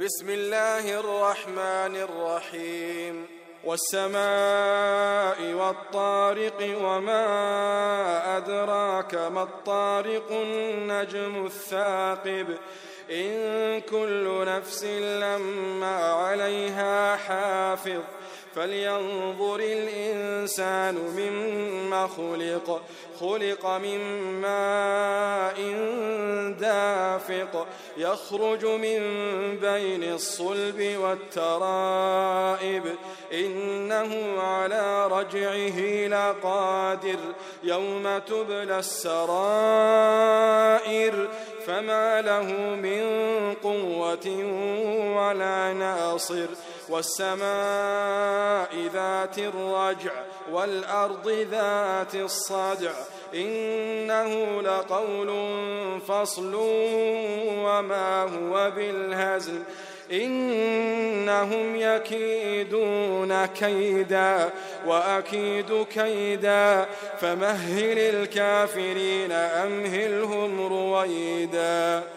بسم الله الرحمن الرحيم والسماء والطارق وما أدراك ما الطارق النجم الثاقب إن كل نفس لما عليها حافظ فلينظر الإنسان مما خلق من ماء دافق يخرج من بين الصلب والترائب إنه على رجعه لقادر يوم تبلى السرائر فما له من قوة ولا ناصر والسماء ذات الرجع والأرض ذات الصدع إنه لقول فصل وما هو بالهزل إنهم يكيدون كيدا وأكيد كيدا فمهل الكافرين أمهلهم رويدا.